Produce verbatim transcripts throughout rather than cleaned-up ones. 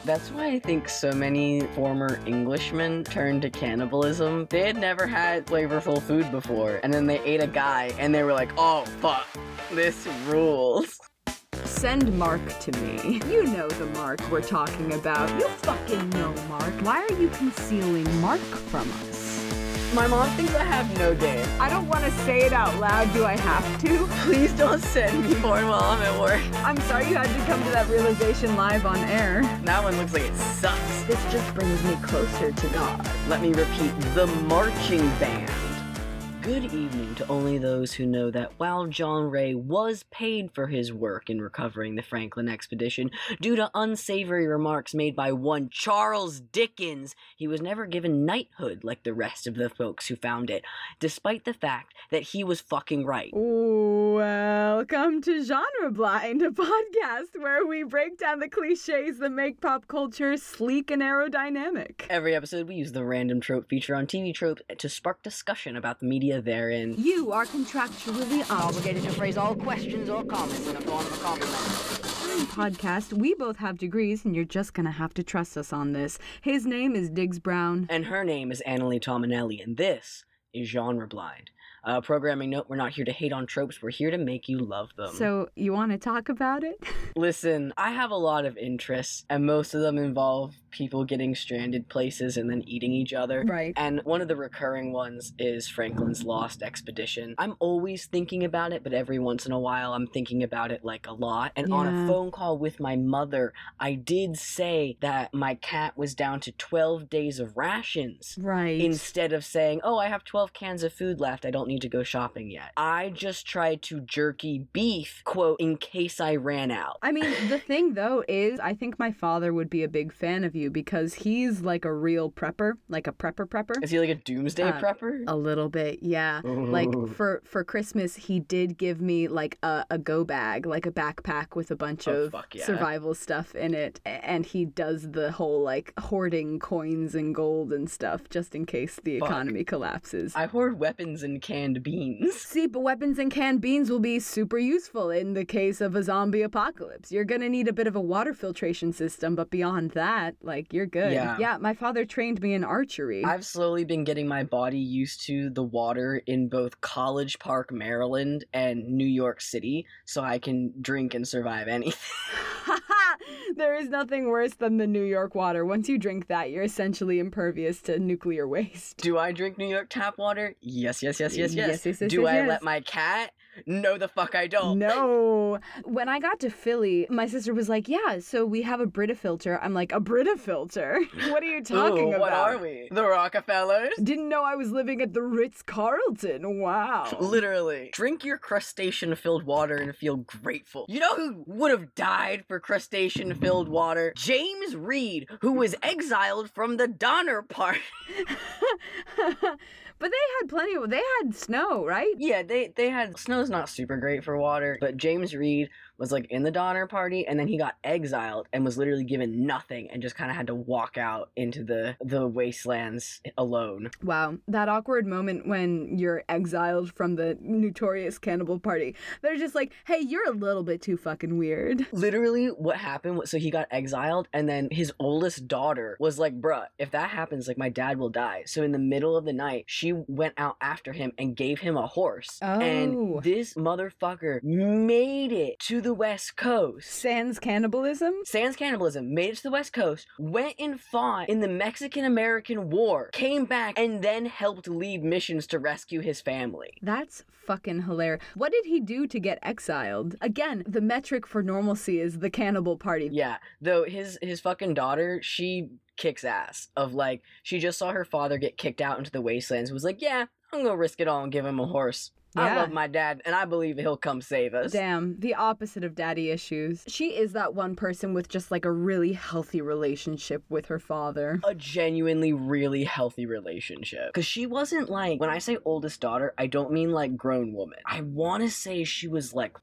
That's why I think so many former Englishmen turned to cannibalism. They had never had flavorful food before, and then they ate a guy, and they were like, oh, fuck, this rules. Send Mark to me. You know the Mark we're talking about. You fucking know Mark. Why are you concealing Mark from us? My mom thinks I have no game. I don't want to say it out loud. Do I have to? Please don't send me porn while I'm at work. I'm sorry you had to come to that realization live on air. That one looks like it sucks. This just brings me closer to God. Let me repeat, the marching band. Good evening to only those who know that while John Ray was paid for his work in recovering the Franklin expedition, due to unsavory remarks made by one Charles Dickens, he was never given knighthood like the rest of the folks who found it, despite the fact that he was fucking right. Welcome to Genre Blind, a podcast where we break down the cliches that make pop culture sleek and aerodynamic. Every episode we use the random trope feature on T V Tropes to spark discussion about the media therein. You are contractually obligated to phrase all questions or comments in the form of a compliment. Podcast, we both have degrees, and you're just gonna have to trust us on this. His name is Diggs Brown. And her name is Annalie Tominelli, and this is Genre Blind. Uh, programming note, we're not here to hate on tropes, we're here to make you love them. So, you want to talk about it? Listen, I have a lot of interests, and most of them involve people getting stranded places and then eating each other. Right. And one of the recurring ones is Franklin's Lost Expedition. I'm always thinking about it, but every once in a while I'm thinking about it like a lot. And Yeah. on a phone call with my mother, I did say that my cat was down to twelve days of rations. Right. Instead of saying, oh, I have twelve cans of food left, I don't need to go shopping yet. I just tried to jerky beef, quote, in case I ran out. I mean, the thing, though, is I think my father would be a big fan of you because he's like a real prepper, like a prepper prepper. Is he like a doomsday Uh, prepper? A little bit, yeah. Like, for, for Christmas, he did give me, like, a, a go bag, like a backpack with a bunch Oh, of fuck yeah. survival stuff in it. A- And he does the whole, like, hoarding coins and gold and stuff just in case the Fuck. economy collapses. I hoard weapons and canned beans. See, but weapons and canned beans will be super useful in the case of a zombie apocalypse. You're gonna need a bit of a water filtration system, but beyond that, like, you're good. Yeah. Yeah, my father trained me in archery. I've slowly been getting my body used to the water in both College Park, Maryland and New York City, so I can drink and survive anything. There is nothing worse than the New York water. Once you drink that, you're essentially impervious to nuclear waste. Do I drink New York tap water? Yes, yes, yes, yes, yes. Yes, yes, yes, Do yes, I yes. let my cat? No, the fuck I don't. No. When I got to Philly, my sister was like, yeah, so we have a Brita filter. I'm like, a Brita filter? What are you talking Ooh, about? what are we? The Rockefellers? Didn't know I was living at the Ritz-Carlton. Wow. Literally. Drink your crustacean-filled water and feel grateful. You know who would have died for crustacean-filled water? James Reed, who was exiled from the Donner Party. But they had plenty of, they had snow, right? Yeah, they, they had, snow's not super great for water, but James Reed was like in the Donner Party, and then he got exiled and was literally given nothing and just kind of had to walk out into the, the wastelands alone. Wow, that awkward moment when you're exiled from the notorious cannibal party. They're just like, hey, you're a little bit too fucking weird. Literally, what happened was, so he got exiled, and then his oldest daughter was like, bruh, if that happens, like, my dad will die. So in the middle of the night, she went out after him and gave him a horse. Oh. And this motherfucker made it to the West Coast. Sans cannibalism? Sans cannibalism, made it to the West Coast, went and fought in the Mexican-American War, came back, and then helped lead missions to rescue his family. That's fucking hilarious. What did he do to get exiled? Again, the metric for normalcy is the cannibal party. Yeah, though his his fucking daughter, she kicks ass. Of like, she just saw her father get kicked out into the wastelands and was like, yeah, I'm gonna risk it all and give him a horse. I Yeah. love my dad, and I believe he'll come save us. Damn, the opposite of daddy issues. She is that one person with just like a really healthy relationship with her father. A genuinely really healthy relationship. Because she wasn't like, when I say oldest daughter, I don't mean like grown woman. I want to say she was like fourteen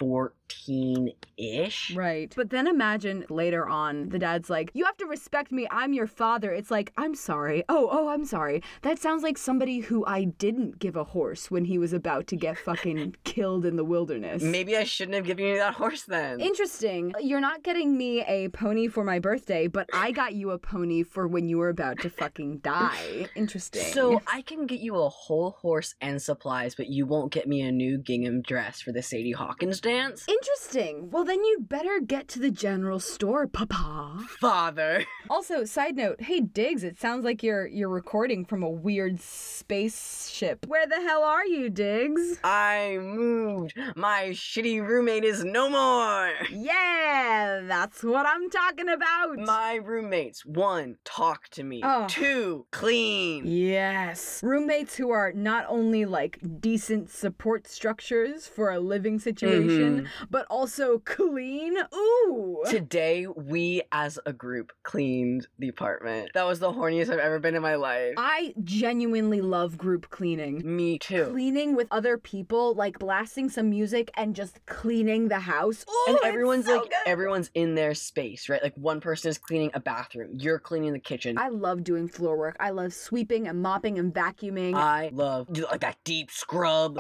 fourteen-ish. Right. But then imagine later on, the dad's like, you have to respect me. I'm your father. It's like, I'm sorry. Oh, oh, I'm sorry. That sounds like somebody who I didn't give a horse when he was about to get fucking killed in the wilderness. Maybe I shouldn't have given you that horse then. Interesting. You're not getting me a pony for my birthday, but I got you a pony for when you were about to fucking die. Interesting. So I can get you a whole horse and supplies, but you won't get me a new gingham dress for the Sadie Hawkins dance? Interesting. Well, then you'd better get to the general store, Papa. Father. Also, side note, hey Diggs, it sounds like you're you're recording from a weird spaceship. Where the hell are you, Diggs? I moved. My shitty roommate is no more. Yeah, that's what I'm talking about. My roommates, one, talk to me. Oh. Two, clean. Yes. Roommates who are not only like decent support structures for a living situation, Mm-hmm. but also clean. Ooh. Today, we as a group cleaned the apartment. That was the horniest I've ever been in my life. I genuinely love group cleaning. Me too. Cleaning with other people, like blasting some music and just cleaning the house. Ooh, And it's everyone's so like, good. everyone's in their space, right? Like one person is cleaning a bathroom. You're cleaning the kitchen. I love doing floor work. I love sweeping and mopping and vacuuming. I love do like that deep scrub.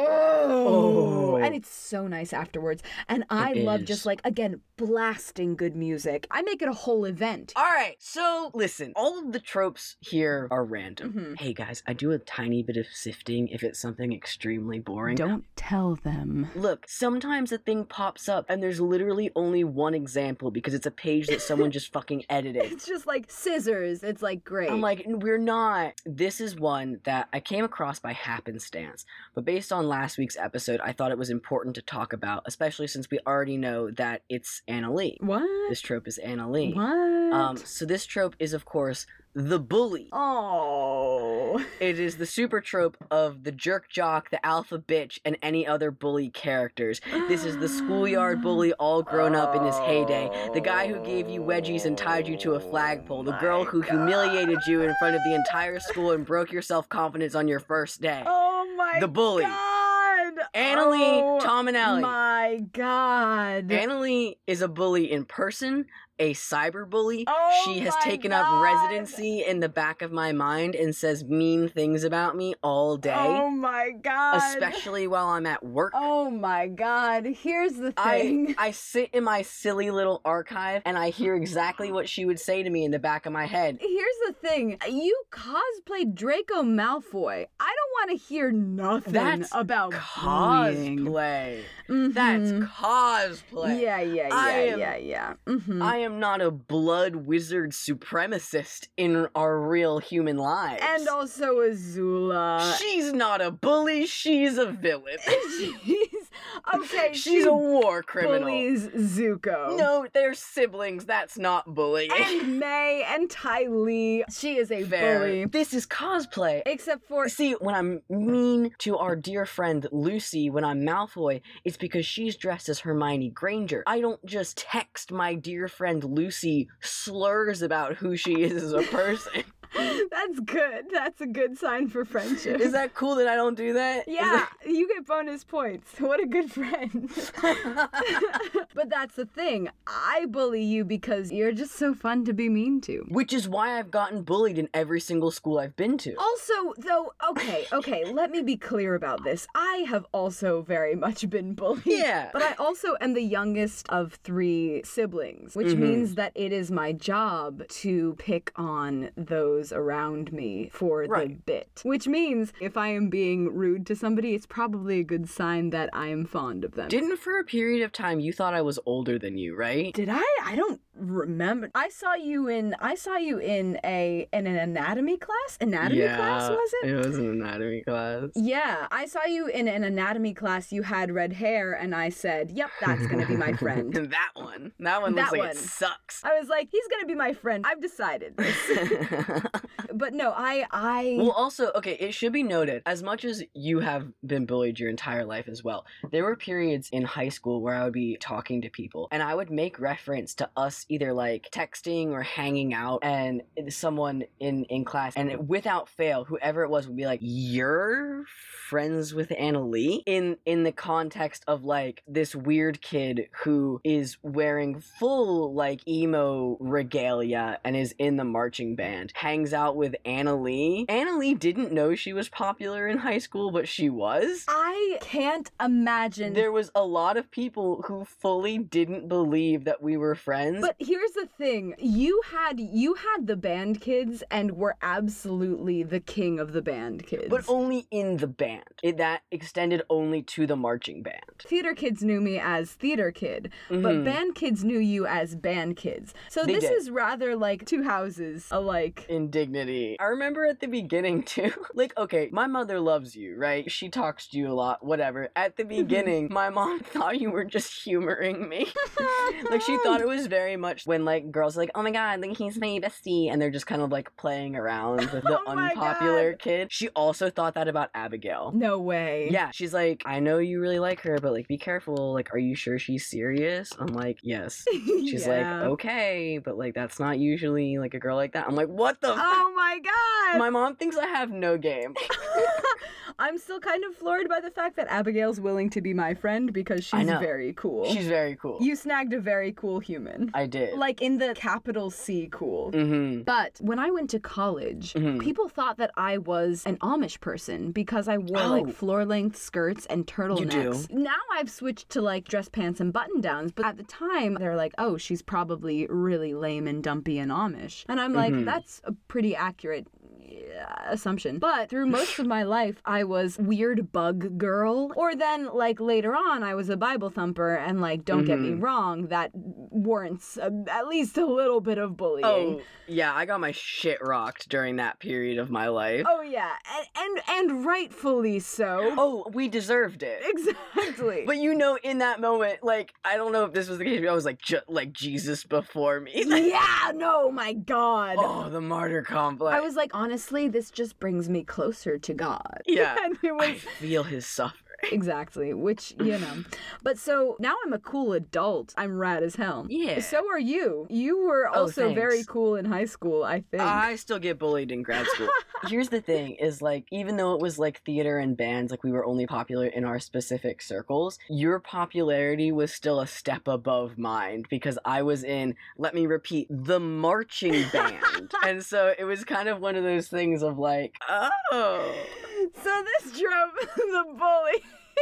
Oh. Oh. And it's so nice afterwards. And I It love is. just like, again, blasting good music. I make it a whole event. All right, so listen, all of the tropes here are random. Mhm. Hey guys, I do a tiny bit of sifting if it's something extremely boring. Don't tell them. Look, sometimes a thing pops up and there's literally only one example because it's a page that someone just fucking edited. It's just like scissors. It's like great. I'm like, we're not. This is one that I came across by happenstance, but based on last week's episode, I thought it was important to talk about, especially since we already know that it's Anna Lee. what? This trope is Anna Lee. What? Um, so this trope is, of course, the bully. Oh. It is the super trope of the jerk jock, the alpha bitch, and any other bully characters. This is the schoolyard bully all grown up in his heyday. The guy who gave you wedgies and tied you to a flagpole. The girl who humiliated you in front of the entire school and broke your self-confidence on your first day. Oh my The bully. God. Anna Lee, Oh Tom and Ellie. My God. Anna Lee is a bully in person, a cyber bully. Oh She has my taken God. up residency in the back of my mind and says mean things about me all day, Oh my God. especially while I'm at work. Oh my God. Here's the I, thing. I sit in my silly little archive and I hear exactly what she would say to me in the back of my head. Here's the thing. You cosplayed Draco Malfoy. I don't want to hear nothing That's about bullying. Cosplay. Mhm. That's cosplay. Yeah, yeah, yeah, I am- yeah, yeah. Mm-hmm. I am not a blood wizard supremacist in our real human lives. And also Azula. She's not a bully, she's a villain. She's okay. She's she a war criminal. bullies Zuko. No, they're siblings. That's not bullying. And May and Ty Lee. She is a Fair. bully. This is cosplay. Except for See, when I'm mean to our dear friend Lucy when I'm Malfoy, it's because she's dressed as Hermione Granger. I don't just text my dear friend Lucy slurs about who she is as a person. that's good. That's a good sign for friendship. Is that cool that I don't do that? Is Yeah, that- you get bonus points. What a good friend. But that's the thing. I bully you because you're just so fun to be mean to. Which is why I've gotten bullied in every single school I've been to. Also, though, okay, okay, let me be clear about this. I have also very much been bullied. Yeah. But I also am the youngest of three siblings, which Mhm. means that it is my job to pick on those around me for the Right. bit. Which means if I am being rude to somebody, it's probably a good sign that I am fond of them. Didn't for a period of time you thought I was older than you, right? Did I? I don't remember. I saw you in I saw you in a in an anatomy class? Anatomy class, was it? It was an anatomy class. Yeah, I saw you in an anatomy class. You had red hair, and I said, "Yep, that's gonna be my friend." That one. That one looks That like one. it sucks. I was like, "He's gonna be my friend." I've decided this. But no, I I Well, also, okay, it should be noted, as much as you have been bullied your entire life as well, there were periods in high school where I would be talking to people and I would make reference to us either like texting or hanging out, and someone in, in class, and without fail, whoever it was would be like, "You're friends with Anna Lee?" In, in the context of like this weird kid who is wearing full like emo regalia and is in the marching band, hangs out with Anna Lee. Anna Lee didn't know she was popular in high school, but she was. I can't imagine. There was a lot of people who fully didn't believe that we were friends. But here's the thing. You had you had the band kids and were absolutely the king of the band kids. But only in the band. It, that extended only to the marching band. Theater kids knew me as theater kid, Mhm. but band kids knew you as band kids. So They this did. is rather like two houses alike. In dignity. I remember at the beginning too, like, okay, my mother loves you, right? She talks to you a lot, whatever. At the beginning, my mom thought you were just humoring me. Like, she thought it was very much when, like, girls are like, oh my god, like, he's my bestie, and they're just kind of, like, playing around with the Oh my unpopular God. kid. She also thought that about Abigail. No way. Yeah, she's like, I know you really like her, but, like, be careful. Like, are you sure she's serious? I'm like, yes. She's Yeah. like, okay, but, like, that's not usually, like, a girl like that. I'm like, what the f- Oh my god! My mom thinks I have no game. I'm still kind of floored by the fact that Abigail's willing to be my friend because I she's know. very cool. She's very cool. You snagged a very cool human. I did. Like in the capital C cool. Mm-hmm. But when I went to college, Mhm. people thought that I was an Amish person because I wore Oh. like floor-length skirts and turtlenecks. do. Now I've switched to like dress pants and button-downs, but at the time they're like, "Oh, she's probably really lame and dumpy and Amish." And I'm like, Mhm. "That's a pretty accurate yeah, assumption." But through most of my life, I was weird bug girl. Or then, like, later on, I was a Bible thumper, and, like, don't get me Mhm. wrong, that warrants a, at least a little bit of bullying. Oh, yeah, I got my shit rocked during that period of my life. Oh, yeah, and, and, and rightfully so. Oh, we deserved it. Exactly. But you know, in that moment, like, I don't know if this was the case, but I was like, ju- like Jesus before me. yeah, no, my God. Oh, the martyr complex. I was like, honestly, this just brings me closer to God. Yeah. and it I was feel his suffering. exactly, which, you know. But so now I'm a cool adult. I'm rad as hell. Yeah. So are you. You were Oh, also very thanks. cool in high school, I think. I still get bullied in grad school. Here's the thing is like, even though it was like theater and bands, like we were only popular in our specific circles, your popularity was still a step above mine because I was in, let me repeat, the marching band. And so it was kind of one of those things of like, oh. So this drove the bully.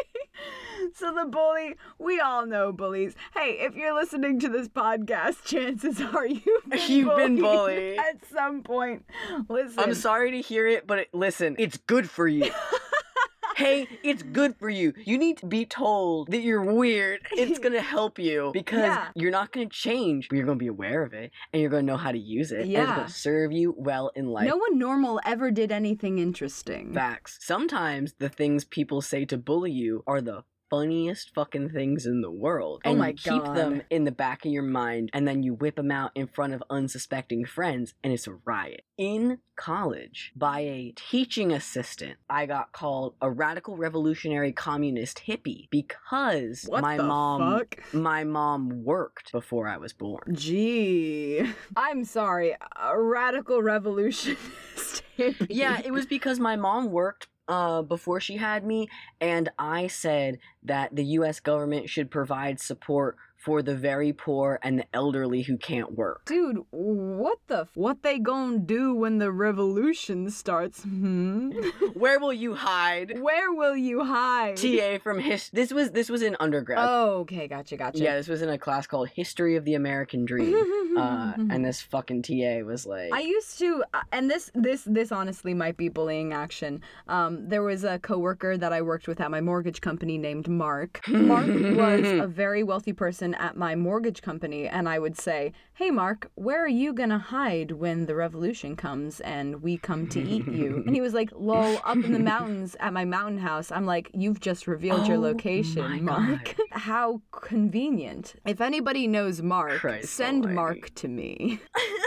So the bully, we all know bullies. Hey, if you're listening to this podcast, chances are you've been, You've bullied, been bullied. at some point. Listen. I'm sorry to hear it, but it, listen, it's good for you. Hey, it's good for you. You need to be told that you're weird. It's gonna help you because Yeah. you're not gonna change, but you're gonna be aware of it and you're gonna know how to use it. And it's Yeah. gonna serve you well in life. No one normal ever did anything interesting. Facts. Sometimes the things people say to bully you are the funniest fucking things in the world. Oh And my you keep God. them in the back of your mind and then you whip them out in front of unsuspecting friends and it's a riot. In college, by a teaching assistant, I got called a radical revolutionary communist hippie because What my the mom fuck? my mom worked before I was born. Gee. I'm sorry. A radical revolutionist. hippie. Yeah, it was because my mom worked uh, before she had me, and I said that the U S government should provide support for the very poor and the elderly who can't work. Dude, what the f- what they gonna do when the revolution starts? Hmm? Where will you hide? Where will you hide? T A from his. This was this was in undergrad. Oh, okay, gotcha, gotcha. Yeah, this was in a class called History of the American Dream, uh, and this fucking T A was like, I used to, uh, and this this this honestly might be bullying action. Um, there was a coworker that I worked with at my mortgage company named Mark. Mark was a very wealthy person at my mortgage company, and I would say, "Hey, Mark, where are you gonna hide when the revolution comes and we come to eat you?" And he was like, "Lol, up in the mountains at my mountain house." I'm like, "You've just revealed your Oh location, my Mark." God. How convenient. If anybody knows Mark, Christ send almighty. Mark to me.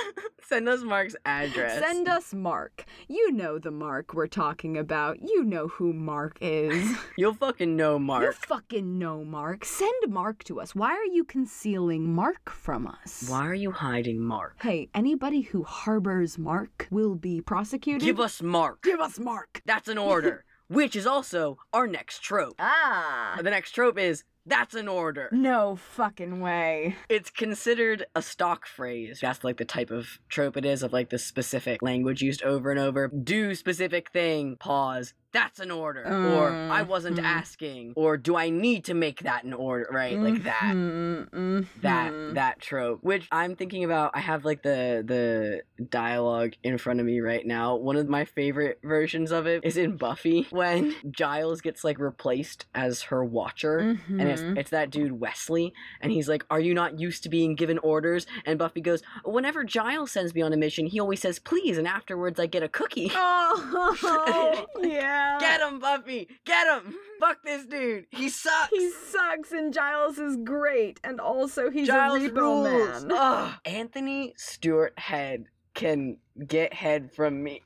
Send us Mark's address. Send us Mark. You know the Mark we're talking about. You know who Mark is. You'll fucking know Mark. You fucking know Mark. Send Mark to us. Why are you concealing Mark from us? Why are you hiding Mark? Hey, anybody who harbors Mark will be prosecuted. Give us Mark. Give us Mark. That's an order. Which is also our next trope. Ah. The next trope is, that's an order. No fucking way. It's considered a stock phrase. That's like the type of trope it is, of like the specific language used over and over. Do specific thing, pause. That's an order. Uh, or I wasn't mm. asking. Or do I need to make that an order? Right? Like that. Mm, mm, That mm. that trope. Which I'm thinking about. I have like the the dialogue in front of me right now. One of my favorite versions of it is in Buffy when Giles gets like replaced as her watcher. Mm-hmm. And it's it's that dude Wesley, and he's like, "Are you not used to being given orders?" And Buffy goes, "Whenever Giles sends me on a mission, he always says please, and afterwards I get a cookie." Oh, yeah. Get him, Buffy! Get him! Fuck this dude! He sucks! He sucks, and Giles is great, and also he's Giles a repo rules! man. Ugh. Anthony Stewart Head can get head from me.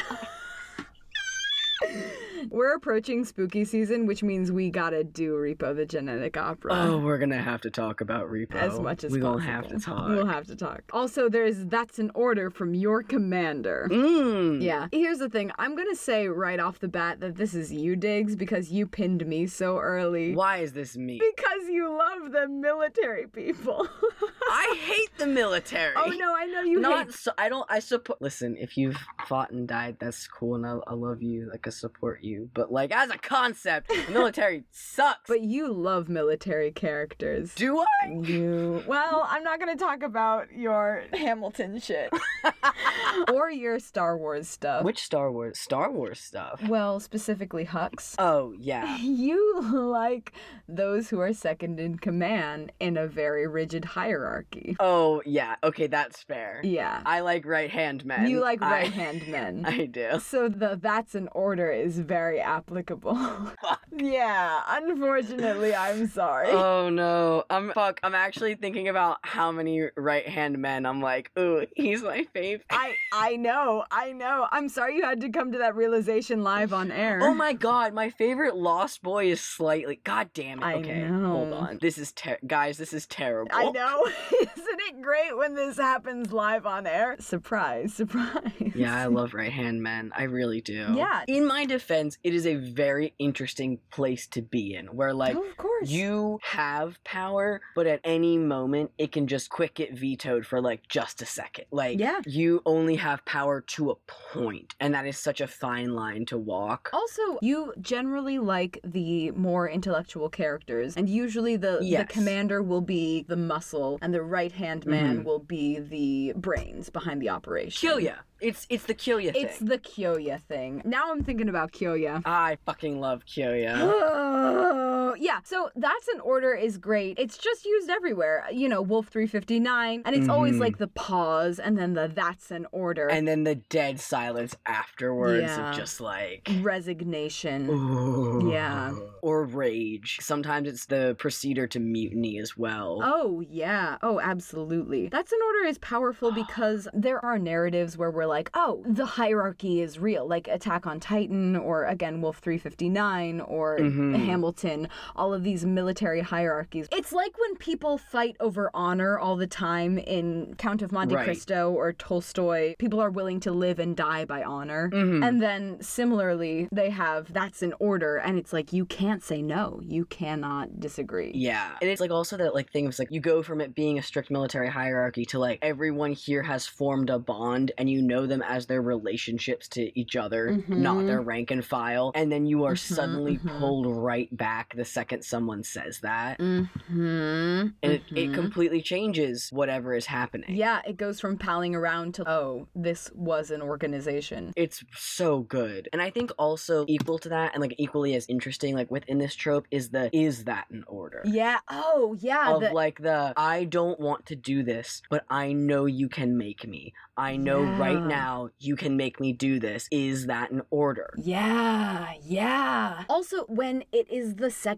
We're approaching spooky season, which means we gotta do Repo the Genetic Opera. Oh, we're gonna have to talk about Repo. As much as we possible. gonna have to talk. We'll have to talk. Also, there's That's an Order from your commander. Mmm. Yeah. Here's the thing. I'm gonna say right off the bat that this is you, Diggs, because you pinned me so early. Why is this me? Because you love the military people. I hate the military. Oh no, I know you Not hate. so. I don't. I support. Listen, if you've fought and died, that's cool, and I, I love you. Like I support you. But like as a concept, the military sucks. But you love military characters. Do I? You. Well, I'm not gonna talk about your Hamilton shit. Or your Star Wars stuff. Which Star Wars? Star Wars stuff. Well, specifically Hux. Oh yeah. You like those who are second in command in a very rigid hierarchy. Oh yeah. Okay, that's fair. Yeah. I like right hand men. You like I- right hand men. I do. So the That's an Order is very applicable. Yeah, unfortunately, I'm sorry. Oh no. I'm fuck. I'm actually thinking about how many right hand men. I'm like, ooh, he's my fave. I I know, I know. I'm sorry you had to come to that realization live on air. Oh my god, my favorite Lost Boy is slightly. God damn it. I Okay, know. hold on. This is ter- guys. This is terrible. I know. Isn't it great when this happens live on air? Surprise, surprise. Yeah, I love right hand men. I really do. Yeah. In my defense, it is a very interesting place to be in, where like Oh, of course. you have power, but at any moment it can just quick get vetoed for like just a second. Like Yeah. you only have power to a point, and that is such a fine line to walk. Also, you generally like the more intellectual characters, and usually the, Yes. the commander will be the muscle, and the right-hand man Mhm. will be the brains behind the operation. Kyoya. It's it's the Kyoya thing. It's the Kyoya thing. Now I'm thinking about Kyoya. I fucking love Kyoya. Oh, yeah, so That's an Order is great. It's just used everywhere. You know, Wolf three fifty-nine, and it's always Mhm. like the pause and then the That's an Order. And then the dead silence afterwards Yeah. of just like resignation. ooh. Yeah. Or rage. Sometimes it's the procedure to mutiny as well. Oh, yeah. Oh, absolutely. That's an Order is powerful because there are narratives where we're like, oh, the hierarchy is real, like Attack on Titan, or again, Wolf three fifty-nine, or Mhm. Hamilton, all of these military hierarchies. It's like when people fight over honor all the time in Count of Monte Right. Cristo or Tolstoy. People are willing to live and die by honor. Mhm. And then similarly, they have That's an Order, and it's like, you can't say no. You cannot disagree. Yeah. And it's like also that like thing of like you go from it being a strict military hierarchy to like everyone here has formed a bond and you know them as their relationships to each other, Mhm. not their rank and file. And then you are Mhm, suddenly mhm. pulled right back the second someone says that. Mm-hmm. And it, it Mhm. completely changes whatever is happening. Yeah, it goes from palling around to, oh, this was an organization. It's so good. And I think also equal to that and like equally as interesting, like within this trope, is the is that an order? Yeah, oh, yeah. Of the- like the I don't want to do this, but I know you can make me. I know right Yeah. now you can make me do this. Is that an order? Yeah, yeah. Also, when it is the second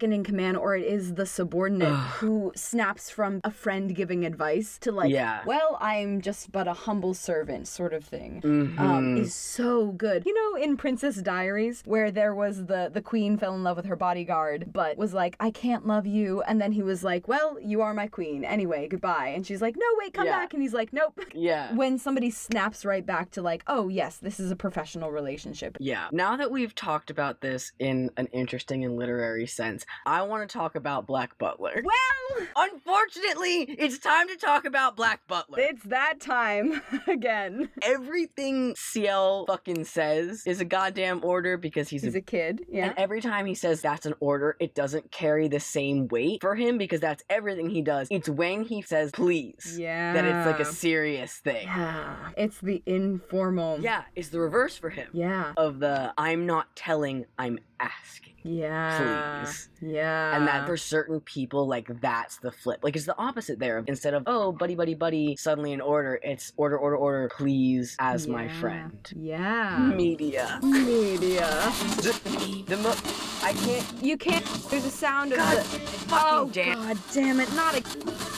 second in command or it is the subordinate who snaps from a friend giving advice to like, Yeah. well, I'm just but a humble servant sort of thing, Mhm. um, is so good. You know, in Princess Diaries, where there was the, the queen fell in love with her bodyguard, but was like, I can't love you. And then he was like, well, you are my queen. Anyway, goodbye. And she's like, no, wait, come Yeah. back. And he's like, nope. Yeah. When somebody snaps right back to like, oh, yes, this is a professional relationship. Yeah. Now that we've talked about this in an interesting and literary sense, I want to talk about Black Butler. Well, Unfortunately, it's time to talk about Black Butler. it's that time again. Everything C L fucking says is a goddamn order because he's, He's a a kid, yeah. And every time he says that's an order, it doesn't carry the same weight for him because that's everything he does. It's when he says please Yeah. that it's like a serious thing. Yeah. It's the informal. Yeah, it's the reverse for him Yeah. of the I'm not telling, I'm asking. Yeah. Please. Yeah. And that for certain people, like, that's the flip. Like, it's the opposite there. Instead of, oh, buddy, buddy, buddy, suddenly an order, it's order, order, order, please, as my Yeah. friend. Yeah. Media. Media. The, the mo- I can't. You can't do the sound of God the. fucking Oh, damn. God damn it. Not a.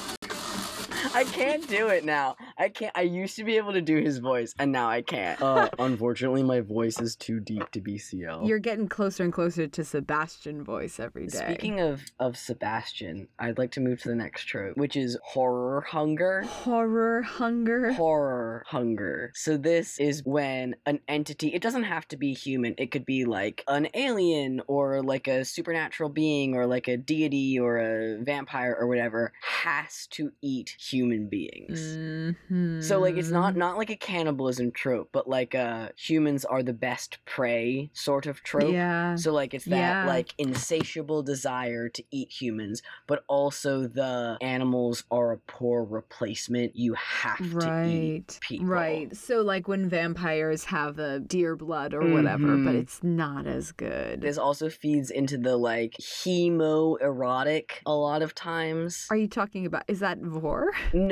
I can't do it now. I can't. I used to be able to do his voice, and now I can't. Uh, unfortunately, my voice is too deep to be C L. You're getting closer and closer to Sebastian voice every day. Speaking of, of Sebastian, I'd like to move to the next trope, which is horror hunger. Horror hunger. Horror hunger. So this is when an entity, it doesn't have to be human, it could be like an alien or like a supernatural being or like a deity or a vampire or whatever, has to eat human beings. Mm-hmm. So like it's not not like a cannibalism trope, but like uh humans are the best prey sort of trope. Yeah. So like it's that Yeah. like insatiable desire to eat humans, but also the animals are a poor replacement. You have to Right. eat people. Right. So like when vampires have the deer blood or whatever, but Mhm. it's not as good. This also feeds into the like hemo-erotic a lot of times. Are you talking about, is that vor?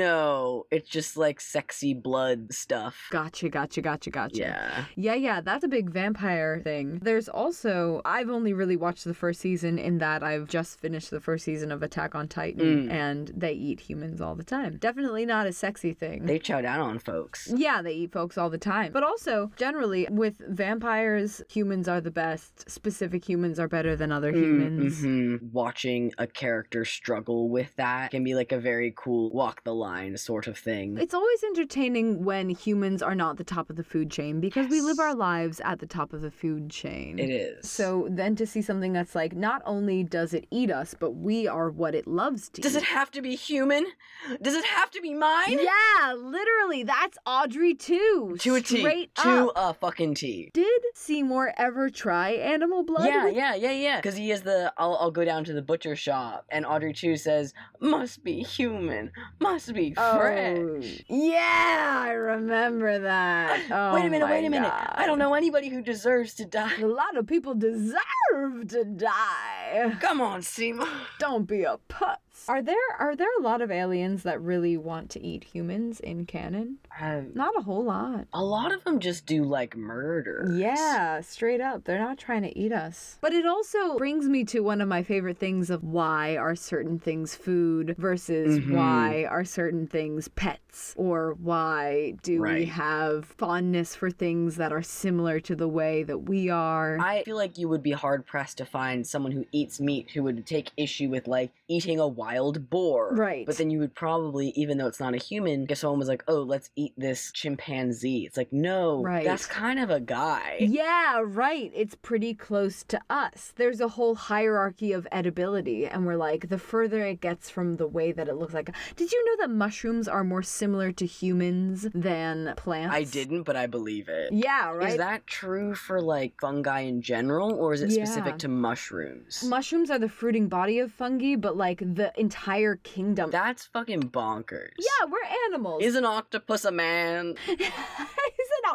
No, it's just like sexy blood stuff. Gotcha, gotcha, gotcha, gotcha. Yeah. Yeah, yeah, that's a big vampire thing. There's also, I've only really watched the first season in that I've just finished the first season of Attack on Titan, Mm. and they eat humans all the time. Definitely not a sexy thing. They chow down on folks. Yeah, they eat folks all the time. But also, generally, with vampires, humans are the best. Specific humans are better than other humans. Mm-hmm. Watching a character struggle with that can be like a very cool walk the line sort of thing. It's always entertaining when humans are not the top of the food chain because we live Yes. our lives at the top of the food chain. It is. So then to see something that's like, not only does it eat us, but we are what it loves to Does eat. it have to be human? Does it have to be mine? Yeah, literally, that's Audrey too. To a T. Straight To up. a fucking T. Did Seymour ever try animal blood? Yeah, with- yeah, yeah, yeah. Because he has the, I'll, I'll go down to the butcher shop, and Audrey two says, must be human, must be fresh. Oh, yeah, I remember that. Oh, wait a minute, my wait a minute. God. I don't know anybody who deserves to die. A lot of people deserve to die. Come on, Seymour. Don't be a putz. Are there are there a lot of aliens that really want to eat humans in canon? Uh, Not a whole lot. a lot of them just do like murder. Yeah, straight up. They're not trying to eat us. But it also brings me to one of my favorite things of why are certain things food versus Mhm. why are certain things pets? Or why do we Right. have fondness for things that are similar to the way that we are? I feel like you would be hard pressed to find someone who eats meat who would take issue with like eating a wild boar. Right. But then you would probably, even though it's not a human, if someone was like, oh, let's eat this chimpanzee. It's like, no, Right. that's kind of a guy. Yeah, right. It's pretty close to us. There's a whole hierarchy of edibility, and we're like, the further it gets from the way that it looks like. Did you know that mushrooms are more similar to humans than plants? I didn't, but I believe it. Yeah, right. Is that true for like fungi in general, or is it Yeah. specific to mushrooms? Mushrooms are the fruiting body of fungi, but like the entire kingdom. That's fucking bonkers. Yeah, we're animals. Is an octopus a man? Is it not?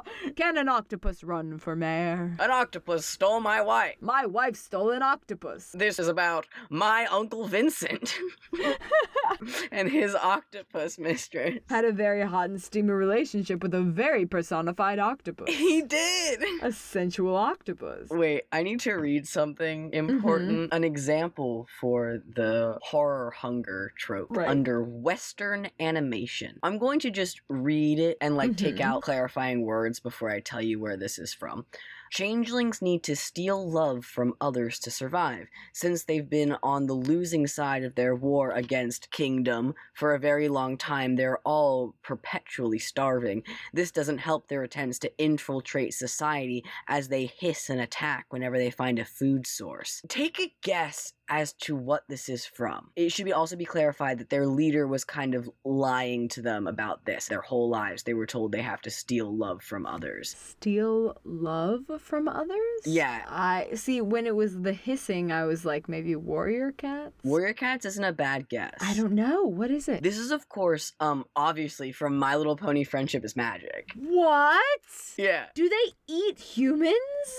Can an octopus run for mayor? An octopus stole my wife. My wife stole an octopus. This is about my Uncle Vincent and his octopus mistress. Had a very hot and steamy relationship with a very personified octopus. He did. A sensual octopus. Wait, I need to read something important. An example for the horror hunger trope Right. under Western animation. I'm going to just read it and like take Mhm. out clarifying words before I tell you where this is from. Changelings need to steal love from others to survive. Since they've been on the losing side of their war against Kingdom for a very long time, they're all perpetually starving. This doesn't help their attempts to infiltrate society as they hiss and attack whenever they find a food source. Take a guess as to what this is from. It should be also be clarified that their leader was kind of lying to them about this. Their whole lives, they were told they have to steal love from others. Steal love from others? Yeah. I see, when it was the hissing, I was like, maybe warrior cats? Warrior Cats isn't a bad guess. I don't know. What is it? This is, of course, um, obviously from My Little Pony Friendship is Magic. What? Yeah. Do they eat humans?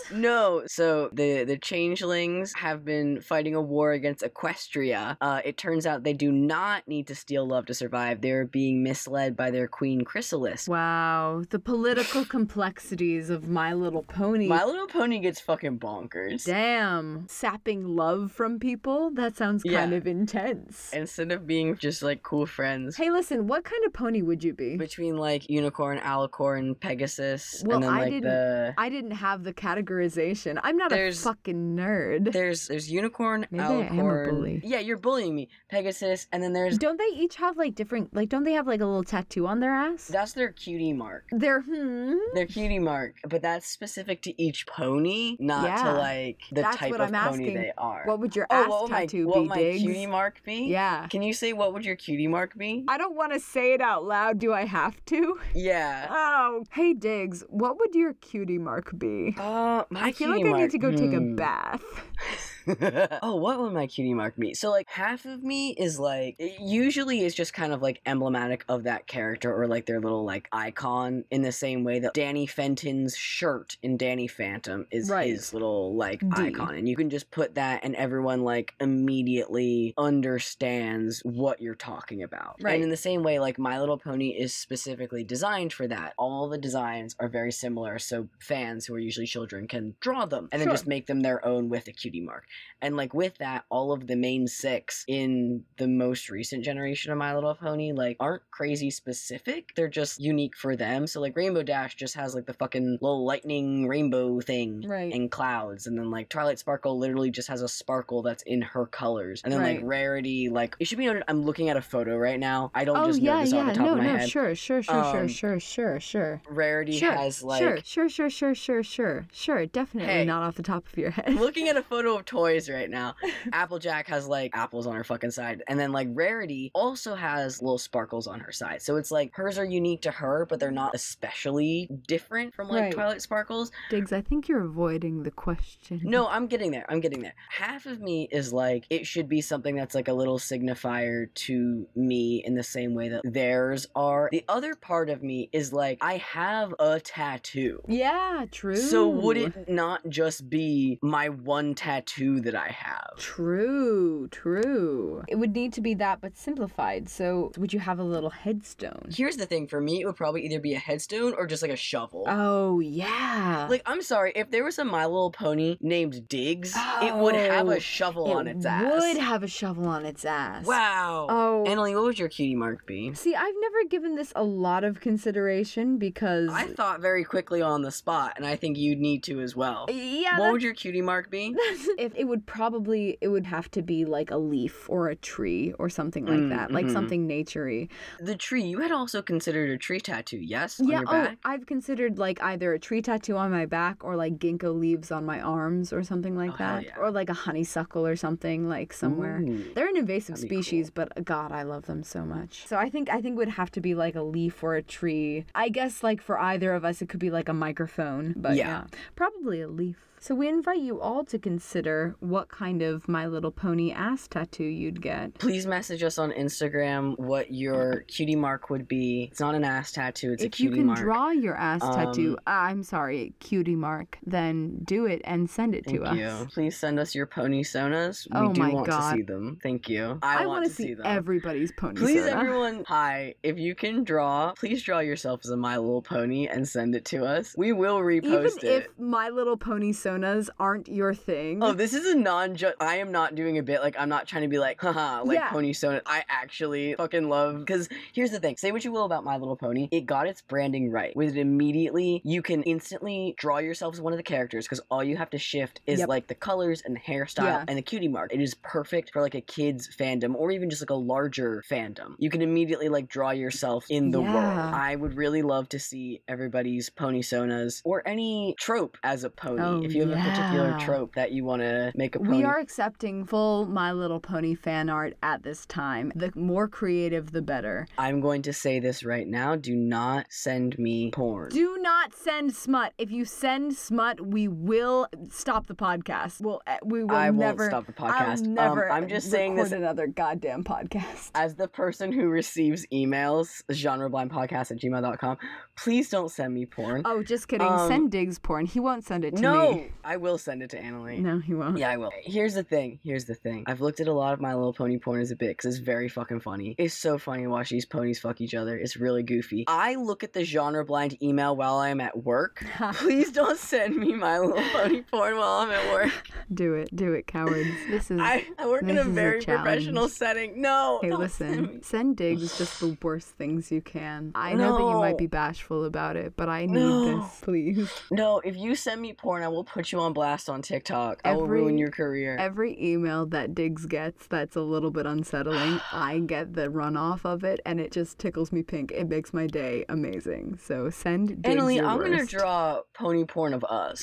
No, so the the changelings have been fighting a war against Equestria. Uh, it turns out they do not need to steal love to survive. They're being misled by their queen Chrysalis. Wow, the political complexities of My Little Pony. My Little Pony gets fucking bonkers. Damn. Sapping love from people? That sounds kind Yeah. of intense. Instead of being just like cool friends. Hey, listen, what kind of pony would you be? Between like Unicorn, Alicorn, Pegasus, Well, and then I like didn't- the I didn't have the categorization. I'm not There's- a fucking nerd. there's there's Unicorn, Maybe I am a Alicorn. bully. Yeah, you're bullying me. Pegasus, and then there's Don't they each have like different, like, don't they have like a little tattoo on their ass? that's their cutie mark. They're, hmm? Their cutie mark, but that's specific to each pony, not Yeah. to like the That's type what of I'm pony asking. they are. What would your oh, ass what would my, tattoo what be, would my Diggs? cutie mark be? Yeah. Can you say what would your cutie mark be? I don't want to say it out loud. Do I have to? Yeah. Oh. Hey, Diggs, what would your cutie mark be? Uh, my I feel cutie like I mark, need to go take a hmm. bath. Oh, what would my cutie mark be? So, like, half of me is like, it usually is just kind of like emblematic of that character or like their little like icon in the same way that Danny Fenton's shirt in Danny Phantom is Right. his little like D. icon. And you can just put that and everyone like immediately understands what you're talking about. Right. And in the same way, like, My Little Pony is specifically designed for that. All the designs are very similar, so fans who are usually children can draw them and then Sure. just make them their own with a cutie mark. And like with that, all of the main six in the most recent generation of My Little Pony like aren't crazy specific. They're just unique for them. So like Rainbow Dash just has like the fucking little lightning rainbow thing Right. and clouds. And then like Twilight Sparkle literally just has a sparkle that's in her colors. And then Right. like Rarity, like it should be noted, I'm looking at a photo right now. I don't Oh, just know yeah, this off yeah. the top No, of my no, head. sure, sure, sure, Um, sure, sure, sure, sure. Rarity Sure, has like sure, sure, sure, sure, sure, sure, sure. Definitely Hey. not off the top of your head. looking at a photo of toys right now. Applejack has like apples on her fucking side, and then like Rarity also has little sparkles on her side. So it's like hers are unique to her, but they're not especially different from like Right. Twilight Sparkles. Diggs, I think you're avoiding the question. No, I'm getting there. I'm getting there. Half of me is like it should be something that's like a little signifier to me in the same way that theirs are. The other part of me is like I have a tattoo. Yeah, true. So would it not just be my one tattoo that I have? True, true. It would need to be that, but simplified. So, would you have a little headstone? Here's the thing, for me, it would probably either be a headstone or just like a shovel. Oh, yeah. Like, I'm sorry, if there was a My Little Pony named Diggs, it would have Oh, a shovel on its ass. would have a shovel on its ass. Wow. Oh. Annalie, what would your cutie mark be? See, I've never given this a lot of consideration because. I thought very quickly on the spot, and I think you'd need to as well. Yeah. What would your cutie mark be? if it would probably it would have to be like a leaf or a tree or something like Mm, that, like mhm. something naturey. The tree. You had also considered a tree tattoo, yes? On Yeah. your Oh, back? I've considered like either a tree tattoo on my back or like ginkgo leaves on my arms or something like Oh, hell that, yeah. or like a honeysuckle or something like somewhere. Ooh. They're an invasive That'd be species, but God, I love them so much. So I think I think it would have to be like a leaf or a tree. I guess like for either of us, it could be like a microphone, but Yeah. yeah, probably a leaf. So we invite you all to consider what kind of My Little Pony ass tattoo you'd get. Please message us on Instagram what your cutie mark would be. It's not an ass tattoo, it's if a cutie you can mark. draw your ass Um, tattoo, uh, I'm sorry, cutie mark, then do it and send it Thank to you. us. Please send us your pony sonas. We Oh do my want God. to see them. Thank you. I, I want wanna to see, see them. everybody's pony Please, soda. everyone. Hi. If you can draw, please draw yourself as a My Little Pony and send it to us. We will repost Even it. if My Little Pony sonas aren't your thing. Oh, this is a non ju I am not doing a bit like I'm not trying to be like, haha, like Yeah. Pony Sona. I actually fucking love because here's the thing. Say what you will about My Little Pony. It got its branding right. With it immediately, you can instantly draw yourself as one of the characters because all you have to shift is Yep. like the colors and the hairstyle Yeah. and the cutie mark. It is perfect for like a kid's fandom or even just like a larger fandom. You can immediately like draw yourself in the Yeah. world. I would really love to see everybody's Pony Sonas or any trope as a pony. Oh, if you have a particular yeah. trope that you want to make a pony. We are accepting full My Little Pony fan art at this time. The more creative, the better. I'm going to say this right now. Do not send me porn. Do not send smut. If you send smut, we will stop the podcast. We'll, uh, we will I won't never stop the I'll podcast. Um, never I'm just saying record this another goddamn podcast. as the person who receives emails, genreblindpodcast at gmail dot com. Please don't send me porn. Oh, just kidding. Um, send Diggs porn. He won't send it to no, me. I will send it to Annalie. No, he won't. Yeah, I will. Here's the thing. Here's the thing. I've looked at a lot of My Little Pony porn as a bit because it's very fucking funny. It's so funny to watch these ponies fuck each other. It's really goofy. I look at the genre blind email while I'm at work. Please don't send me My Little Pony porn while I'm at work. Do it. Do it, cowards. This is... I, I work in this a is a very challenge. professional setting. No. Hey, don't send me. listen. Send Diggs just the worst things you can. I know that you No. might be bashful about it, but I need No. this, please. No, if you send me porn, I will put you on blast on TikTok. I will Every- ruin your career. Every email that Diggs gets that's a little bit unsettling, I get the runoff of it, and it just tickles me pink. It makes my day amazing. So send Diggs Annalie, your I'm gonna worst. draw pony porn of us.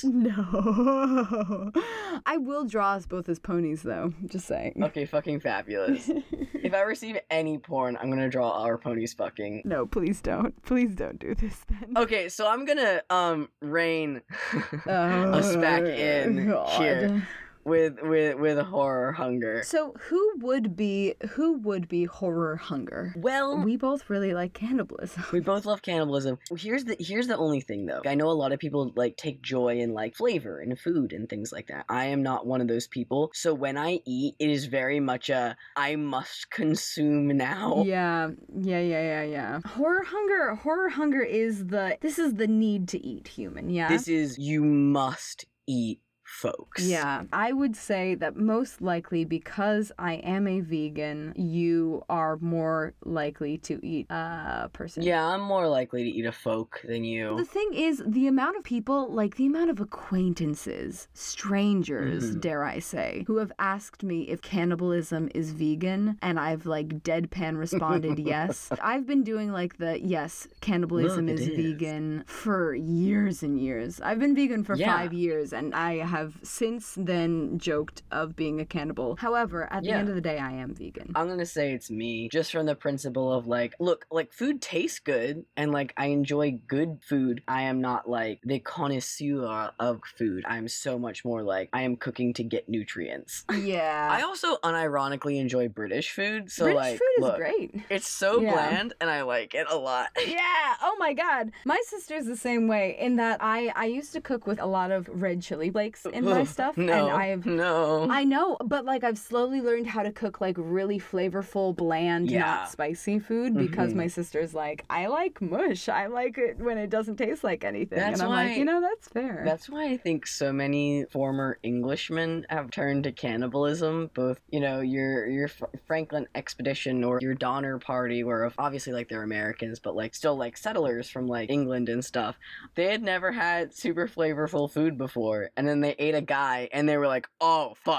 No. I will draw us both as ponies, though. Just saying. Okay, fucking fabulous. If I receive any porn, I'm gonna draw our ponies fucking. No, please don't. Please don't do this then. Okay, so I'm gonna um rein Oh, us back in God. here with with with horror hunger. So who would be who would be horror hunger? Well, We both really like cannibalism. we both love cannibalism. Here's the here's the only thing though. I know a lot of people like take joy in like flavor and food and things like that. I am not one of those people. So when I eat, it is very much a I must consume now. Yeah, yeah, yeah, yeah, yeah. Horror hunger, horror hunger is the this is the need to eat human, yeah. This is you must eat, folks. Yeah, I would say that most likely because I am a vegan, you are more likely to eat a person. Yeah, I'm more likely to eat a folk than you. The thing is, the amount of people, like the amount of acquaintances, strangers, Mhm. dare I say, who have asked me if cannibalism is vegan, and I've like deadpan responded yes. I've been doing like the yes, cannibalism Look, it is, is. vegan for years and years. I've been vegan for Yeah. five years, and I have since then joked of being a cannibal. However, at the Yeah. end of the day, I am vegan. I'm gonna say it's me, just from the principle of like, look, like food tastes good, and like I enjoy good food. I am not like the connoisseur of food. I'm so much more like I am cooking to get nutrients. Yeah. I also unironically enjoy British food, so British like, food is look, great. it's so Yeah. bland, and I like it a lot. Yeah. Oh my God. My sister's the same way in that I I used to cook with a lot of red chili flakes in my stuff, No, and I have. no. I know, but like I've slowly learned how to cook like really flavorful, bland, Yeah. not spicy food because Mhm. my sister's like, I like mush. I like it when it doesn't taste like anything. That's and I'm why- like, you know, that's fair. That's why I think so many former Englishmen have turned to cannibalism. Both, you know, your your F- Franklin expedition or your Donner Party, where obviously like they're Americans, but like still like settlers from like England and stuff. They had never had super flavorful food before, and then they ate a guy, and they were like, "Oh fuck."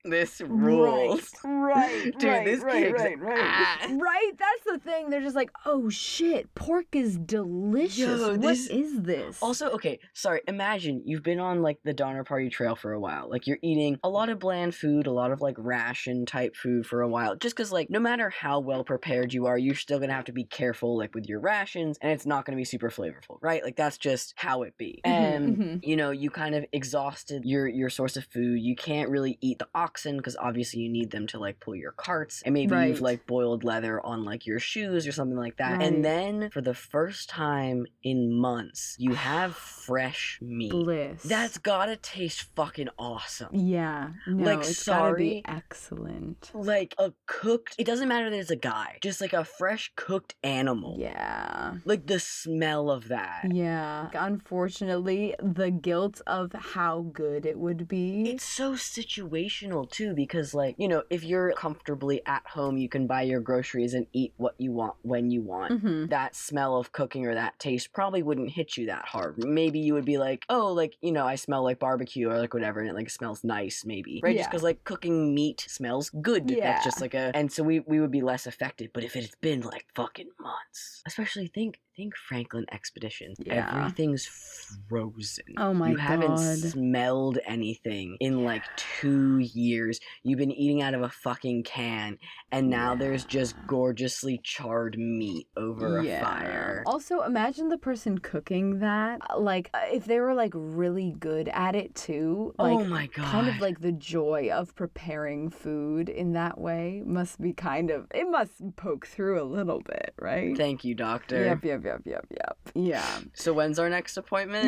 This rules. Right, Dude, right, this right, kicks right, right. ass. Right? That's the thing. They're just like, oh shit, pork is delicious. Yo, What this- is this? Also, okay, sorry, imagine you've been on, like, the Donner Party Trail for a while. Like, you're eating a lot of bland food, a lot of, like, ration-type food for a while. Just because, like, no matter how well prepared you are, you're still gonna have to be careful, like, with your rations, and it's not gonna be super flavorful, right? Like, that's just how it be. And, mhm. you know, you kind of exhausted your, your source of food. You can't really eat the oxen, because obviously you need them to, like, pull your carts. And maybe Right. you've, like, boiled leather on, like, your shoes or something like that. Right. And then, for the first time in months, you have fresh meat. Bliss. That's gotta taste fucking awesome. yeah. No, Like, it's gotta be sorry. excellent. Like a cooked, it doesn't matter that it's a guy, just like a fresh cooked animal. Yeah. Like the smell of that. Yeah. Unfortunately, the guilt of how good it would be. It's so situational too, because like, you know, if you're comfortably at home, you can buy your groceries and eat what you want when you want. Mhm. That smell of cooking or that taste probably wouldn't hit you that hard. Maybe you would be like, oh, like, you know, I smell like barbecue or like whatever, and it like smells nice, maybe. Right? Just Yeah. because like cooking meat smells good. Yeah. That's just like a, and so we, we would be less affected. But if it's been like fucking months, especially think, think Franklin Expedition. Yeah. Everything's frozen. Oh my You haven't God. smelled anything in like two years. You've been eating out of a fucking can, and now there's just Yeah. gorgeously charred meat over Yeah. a fire. Also, imagine the person cooking that. Like, uh, if they were like really good at it too. Like, oh my god. kind of like the joy of preparing food in that way must be kind of, it must poke through a little bit, right? Thank you, doctor. Yep, yep, yep, yep, yep. Yeah. So when's our next appointment?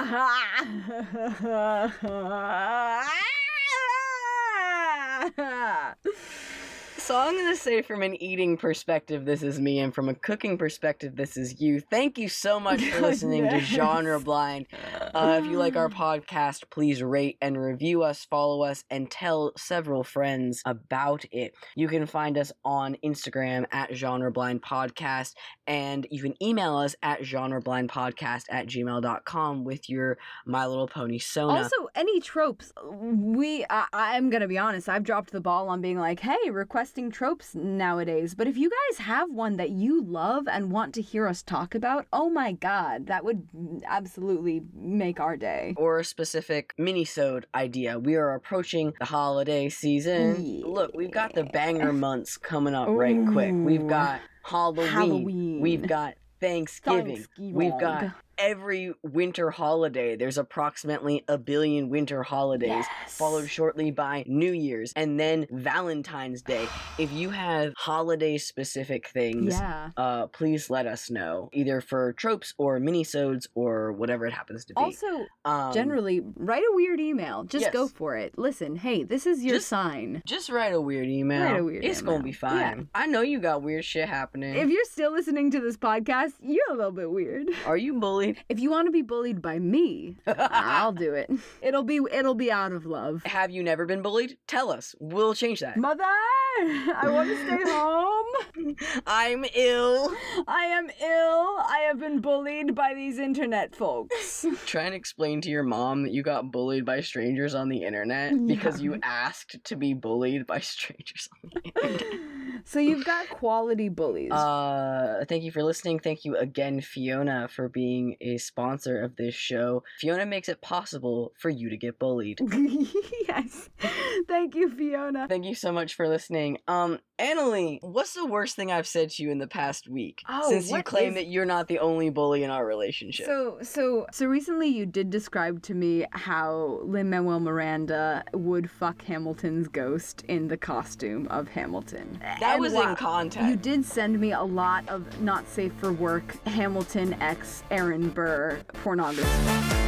So I'm going to say from an eating perspective, this is me, and from a cooking perspective, this is you. Thank you so much for listening to Yes. Genre Blind. Uh, if you like our podcast, please rate and review us, follow us, and tell several friends about it. You can find us on Instagram at Genre Blind Podcast, and you can email us at genreblindpodcast at gmail dot com with your My Little Pony Sona. Also, any tropes, we, I, I'm gonna be honest, I've dropped the ball on being like, hey, requesting tropes nowadays. But if you guys have one that you love and want to hear us talk about, oh my god, that would absolutely make our day. Or a specific mini-sode idea. We are approaching the holiday season. Yeah. Look, we've got the banger months coming up right quick. We've Ooh. got Halloween. Halloween. We've got Thanksgiving. Thanksgiving. We've got every winter holiday. There's approximately a billion winter holidays, Yes. followed shortly by New Year's, and then Valentine's Day. If you have holiday-specific things, Yeah. uh, please let us know, either for tropes or minisodes or whatever it happens to be. Also, Um, generally, write a weird email. Just yes. go for it. Listen, hey, this is your Just- sign. just write a weird email. Write a weird it's email. gonna be fine. Yeah. I know you got weird shit happening. If you're still listening to this podcast, you're a little bit weird. Are you bullied? If you want to be bullied by me, I'll do it. It'll be it'll be out of love. Have you never been bullied? Tell us. We'll change that. Mother, I want to stay home. I'm ill. I am ill. I have been bullied by these internet folks. Try and explain to your mom that you got bullied by strangers on the internet because you asked to be bullied by strangers on the internet. So you've got quality bullies. Uh, thank you for listening. Thank you again, Fiona, for being a sponsor of this show. Fiona makes it possible for you to get bullied. Yes. Thank you, Fiona. Thank you so much for listening. Um, Annalie, what's the worst thing I've said to you in the past week? Oh, Since you what claim is- that you're not the only bully in our relationship. So, so, so recently you did describe to me how Lin-Manuel Miranda would fuck Hamilton's ghost in the costume of Hamilton. that And was wow, in context. You did send me a lot of not safe for work Hamilton X Aaron Burr pornography.